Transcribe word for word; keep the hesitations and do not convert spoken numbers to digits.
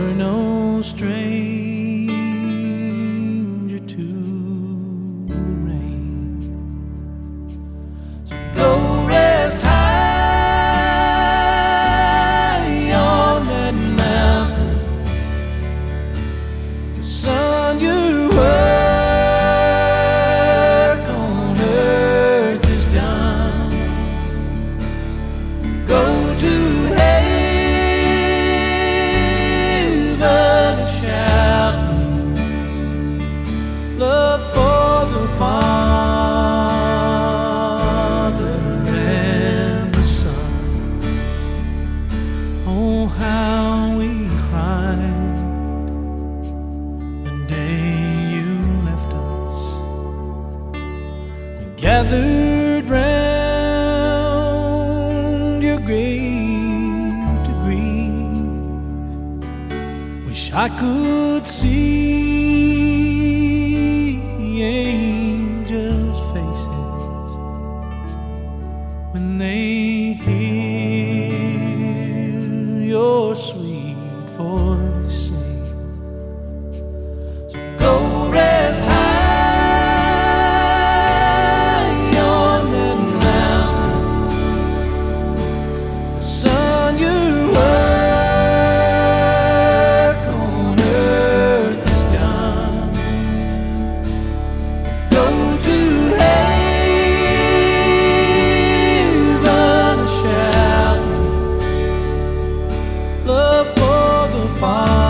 You're no stranger to rain. So go rest high on that mountain. The sun, your work on earth is done. Go to love for the Father and the Son. Oh, how we cried the day you left us. We gathered round your grave to grieve. Wish I could see angels' faces when they hear your sweet voice sing. So go rest high on that mountain. The sun, your work on earth is done. Go to heaven a shouting, love for the Father.